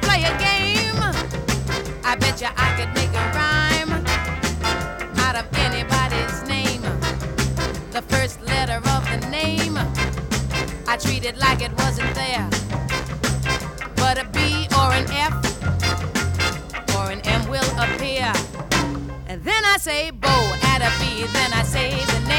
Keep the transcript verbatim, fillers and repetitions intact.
play a game. I bet you I could make a rhyme out of anybody's name. The first letter of the name, I treat it like it wasn't there. But a B or an F or an M will appear. And then I say Bo, add a B, then I say the